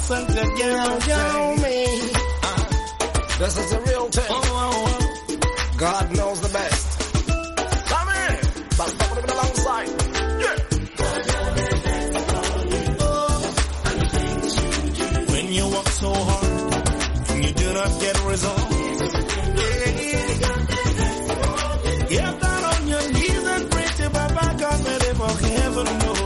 once again. This is the real thing. God knows the best. Come in. But put it alongside. Yeah. When you work so hard and you do not get results. Get down on your knees and pray to Papa God, ready for heaven.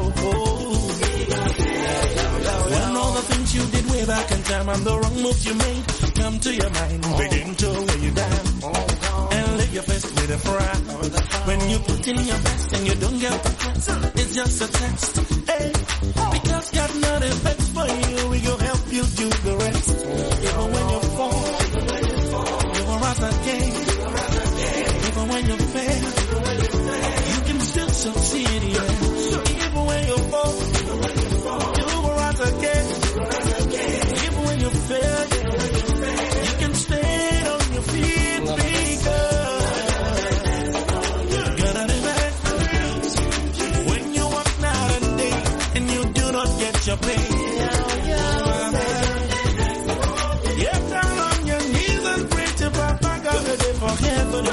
When all the things you did way back in time and the wrong moves you made come to your mind, begin to weigh you down and live your face with a frown. When you put in your best and you don't get the best, it's just a test. Hey, because God not a best for you, we go help you do the rest. Even when you fall, you will rise again. Even when you fail, you can still succeed. Yeah. Even when you fall, you will rise again. Even when you fail, you can stay on your feet because God is back. When you work night and day and you do not get your pay, get down on your knees and pray to Papa God for heaven.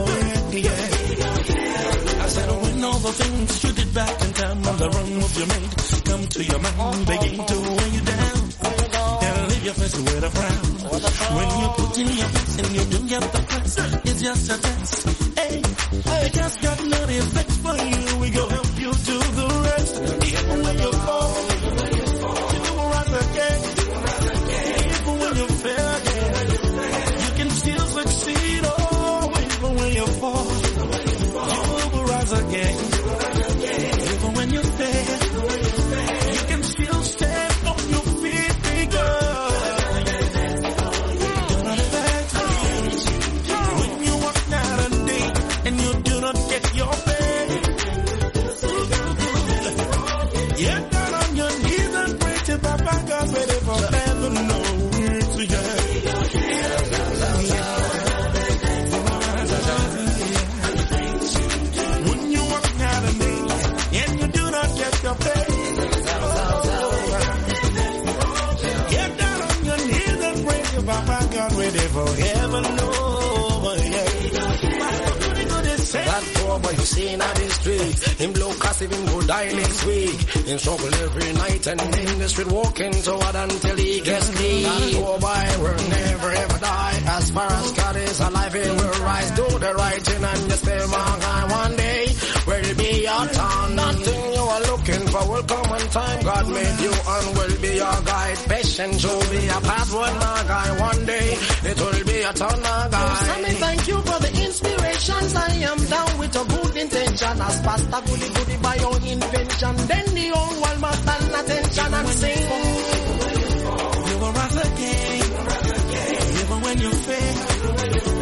I said when all the things you did back in time and the wrong move you made come to your mind, begin to weigh you down and leave your face with a frown. When you put in your best and you don't get the best, it's just a test. Hey, because God not is best for you, we go help you do the rest. Even when you fall, you will rise again. Even when you fail again, you can still succeed. Oh, even when you fall, you will rise again. Even when you fail, you can still stand on your feet because when you work night and day and you do not get your pay, get down on your knees and pray to Papa God, ready for heaven. No, when you work night and day and you do not get your pay, get down on your knees and pray to Papa God, ready for heaven. No, that poor boy you see in the street, him blow cast him go die next week. Him struggle every night and in the street walking toward until he gets clean. That poor boy will never ever die. As far as God is alive, he will rise. Do the right thing and just stay my guy. One day will be your turn. Nothing you are looking for will come on time. God made you and will be your guide. Patience will be a password, my guy. One day it will be a turn, my guy. So thank you for the inspirations. I am down with a good intention. As Pastor Goody by your invention, then the whole world must stand attention and sing. You will rise again, even when you fail.